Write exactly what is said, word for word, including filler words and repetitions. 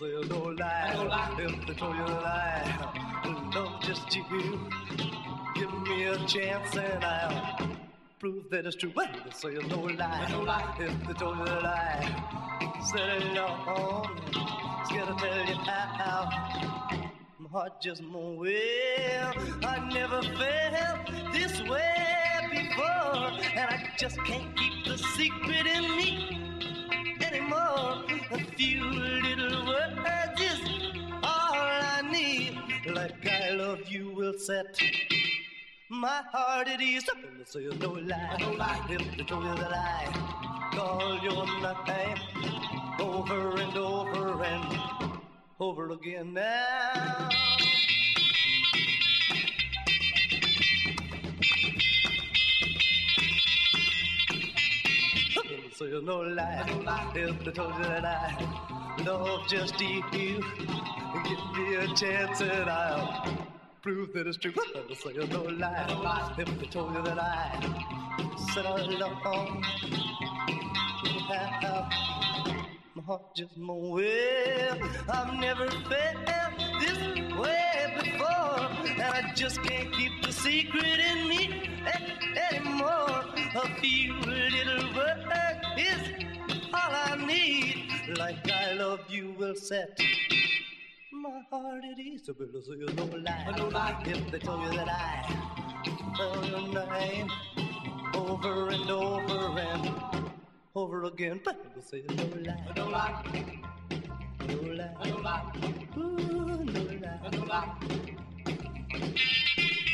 say no lie. No lie. If they told you that I love just you, give me a chance and I'll prove that it's true. Well, they say no lie. No lie. If they told you that I said it all, scared to tell you how. My heart just won't well. I never felt this way before, and I just can't keep the secret in me anymore. A few little words is all I need. Like I love you will set my heart at ease. I'm gonna say no lie. No lie. If they told you that I call your name over and over and over again now. So you no lie, no lie. If they told you that I love just you, give me a chance and I'll prove that it's true. So you no lie, no lie. If they told you that I said I love my heart just won't well. I've never felt this way before, and I just can't keep the secret in me anymore. A few little words is all I need. Like I love you will set my heart at ease. So better say no lie. No lie. If they told you that I spell your name over and over and over again, but we'll say no lie. No lie. No lie. No lie. Ooh, no lie. No lie.